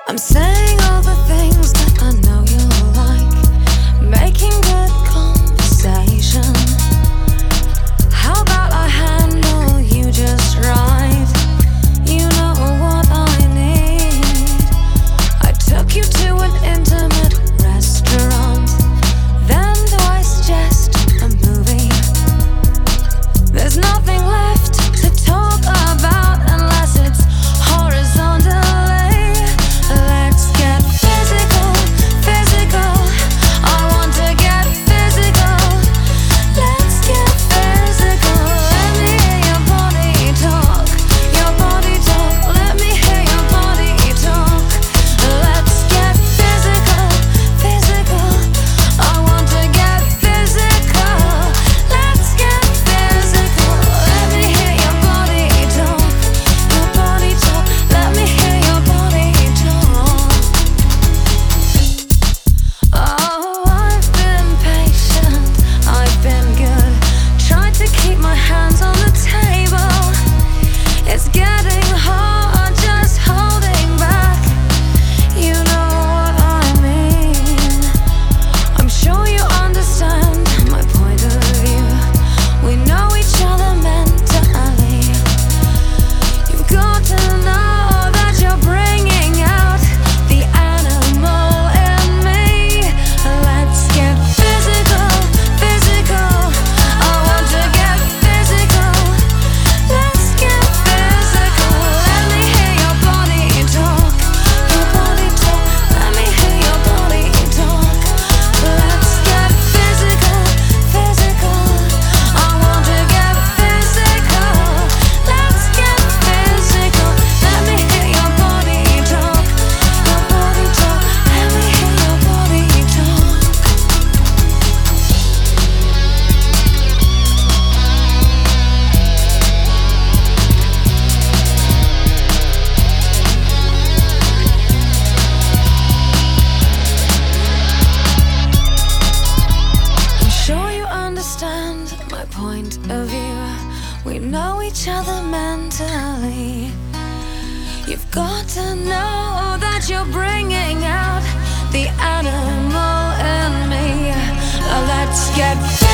I'm saying all the things that I know you like, making good conversation. How about I handle you just right? You know what I need. I took you to an intimate restaurant, then do I suggest a movie? There's nothing left to talk about unless it's horizontally. Let's get physical, physical. I want to get physical. Let's get physical. Let me hear your body talk. Your body talk. Let me hear your body talk. Let's get physical, physical. I want to get physical. Let's get physical. Let me hear your body talk. Your body talk. Let me hear your body talk. Oh, I've been patient, I've been good. Tried to keep my hands on the table. It's getting hard just holding back. You know what I mean. I'm sure you understand my point of view. We know each other mentally. You've got to know that you're bringing out the animal in me. Let's get physical, physical. I want to get physical. Let's get physical. Let me hear your body talk. Your body talk. Let me hear your body talk. Let's get physical, physical. I want to get physical. Let's get physical. Let me hear your body talk. Your body talk. Let me hear your body talk. I'm sure you understand my point of view. We know each other mentally. You've got to know that you're bringing out the animal in me. Let's get